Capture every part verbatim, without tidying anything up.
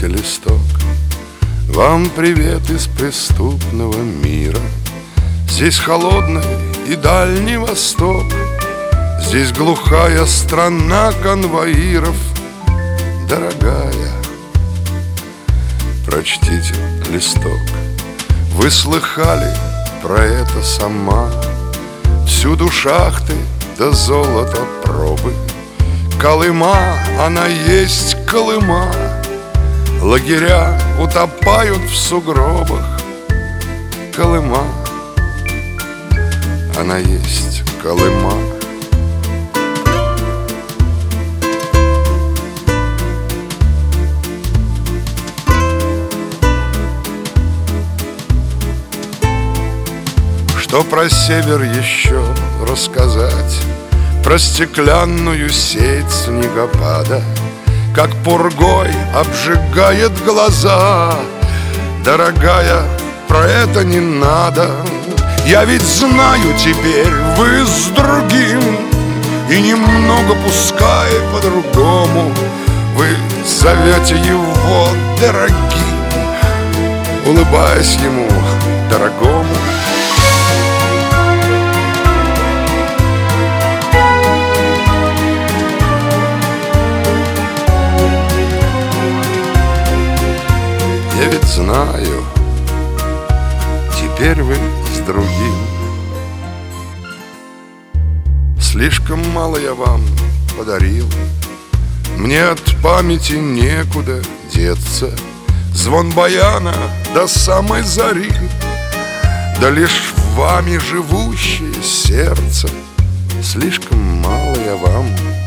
листок. Вам привет из преступного мира. Здесь холодный и Дальний Восток. Здесь глухая страна конвоиров. Дорогая, прочтите листок. Вы слыхали про это сама? Всюду шахты да золото пробы. Колыма, она есть Колыма. Лагеря утопают в сугробах. Колыма, она есть Колыма. Что про север еще рассказать? Про стеклянную сеть снегопада, как пургой обжигает глаза. Дорогая, про это не надо. Я ведь знаю теперь, вы с другим. И немного, пускай по-другому, вы зовете его дорогим, улыбаясь ему дорогому. Я ведь знаю, теперь вы с другим. Слишком мало я вам подарил. Мне от памяти некуда деться. Звон баяна до самой зари, да лишь вами живущее сердце. Слишком мало я вам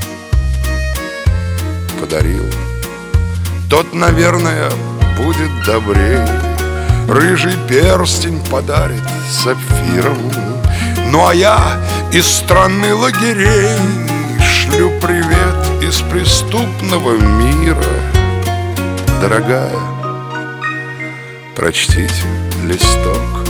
подарил. Тот, наверное, будет добрей, рыжий перстень подарит сапфиром. Ну а я из страны лагерей шлю привет из преступного мира. Дорогая, прочтите листок.